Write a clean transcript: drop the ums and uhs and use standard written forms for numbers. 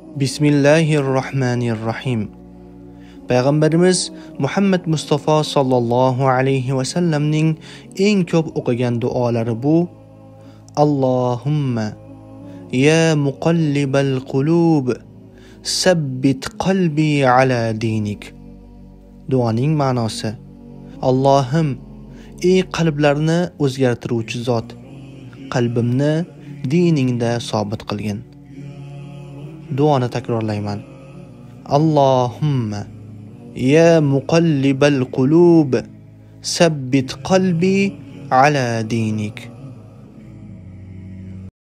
Bismillahirrohmanirrohim. Payg'ambarimiz Muhammad Mustafa sallallohu alayhi va sallamning eng ko'p o'qigan duolari bu: Allohumma ya muqallibal qulub sabbit qalbi ala dinik. Duoning ma'nosi: Allohim, ey qalblarni o'zgartiruvchi zot, qalbimni diningda sobit qilgin. Duoni takrorlayman. Allohumma ya muqallibal qulub sabbit qalbi ala dinik.